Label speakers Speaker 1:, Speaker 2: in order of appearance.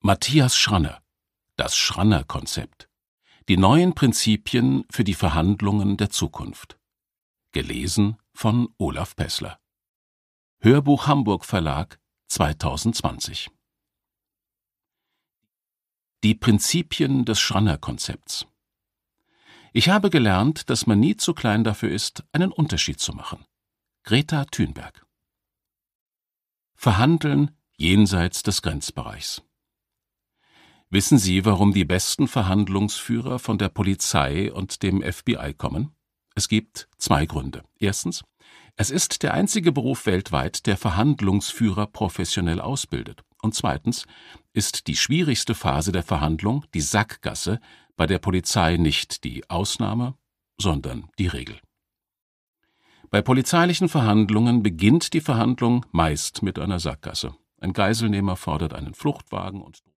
Speaker 1: Matthias Schranner, das Schranner-Konzept. Die neuen Prinzipien für die Verhandlungen der Zukunft. Gelesen von Olaf Pessler. Hörbuch Hamburg Verlag 2020. Die Prinzipien des Schranner-Konzepts. Ich habe gelernt, dass man nie zu klein dafür ist, einen Unterschied zu machen. Greta Thunberg. Verhandeln jenseits des Grenzbereichs. Wissen Sie, warum die besten Verhandlungsführer von der Polizei und dem FBI kommen? Es gibt 2 Gründe. Erstens, es ist der einzige Beruf weltweit, der Verhandlungsführer professionell ausbildet. Und zweitens ist die schwierigste Phase der Verhandlung, die Sackgasse, bei der Polizei nicht die Ausnahme, sondern die Regel. Bei polizeilichen Verhandlungen beginnt die Verhandlung meist mit einer Sackgasse. Ein Geiselnehmer fordert einen Fluchtwagen und